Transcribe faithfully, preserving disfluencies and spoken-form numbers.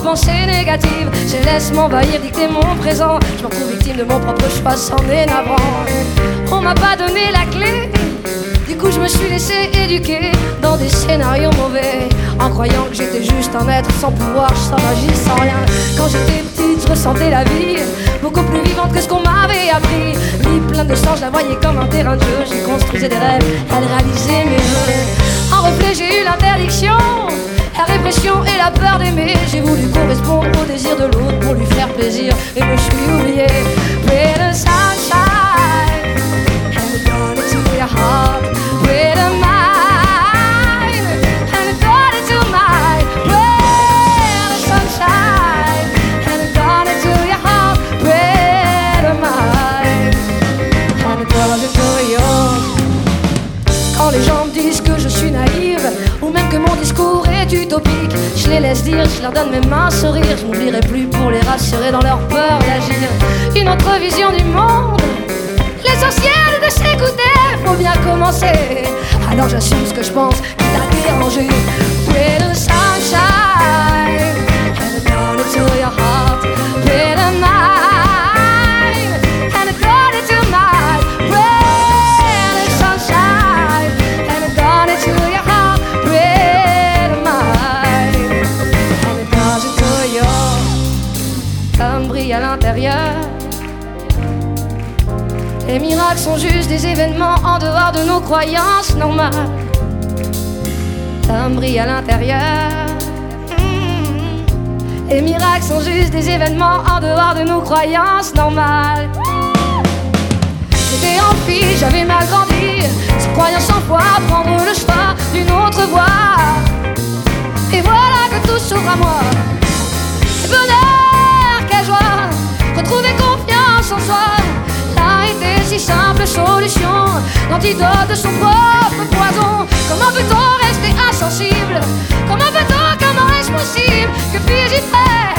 pensées négatives. Je laisse m'envahir, dicter mon présent. Je me retrouve victime de mon propre choix sans navrant. On m'a pas donné la clé, du coup je me suis laissé éduquer dans des scénarios mauvais, en croyant que j'étais juste un être sans pouvoir, sans magie, sans rien. Quand j'étais petite, je ressentais la vie beaucoup plus vivante que ce qu'on m'avait appris. Vie pleine de sang, je la voyais comme un terrain de jeu. J'y construisais des rêves, elle réalisait mes vœux. En reflet, j'ai eu l'interdiction, la répression et la peur d'aimer. J'ai voulu correspondre au désir de l'autre pour lui faire plaisir et me suis oublié. With the sunshine and gone into your heart, with a mind and gone into mine. With the sunshine and gone into your heart, with a mind and gone into yours. Quand les gens me disent que je suis naïve, ou même que mon discours est utopique, je les laisse dire, je leur donne même un sourire. Je m'oublierai plus pour les rassurer dans leur peur d'agir. Une autre vision du monde, l'essentiel de s'écouter, faut bien commencer. Alors j'assume ce que je pense qui t'a dérangé. With the sunshine and gone into your heart, with a mind and gone into mine. With the sunshine and gone into your heart, with a mind and gone into your. Comme brille à l'intérieur. Les miracles sont juste des événements en dehors de nos croyances normales. L'homme brille à l'intérieur. Mmh. Les miracles sont juste des événements en dehors de nos croyances normales. J'étais en fille, j'avais mal grandi, se croyant sans foi, prendre le choix d'une autre voie. Et voilà que tout s'ouvre à moi. Quel bonheur, quelle joie, retrouver confiance en soi. L'arrêter, si simple solution, l'antidote de son propre poison. Comment peut-on rester insensible? Comment peut-on, comment est-ce possible que puis-je y faire?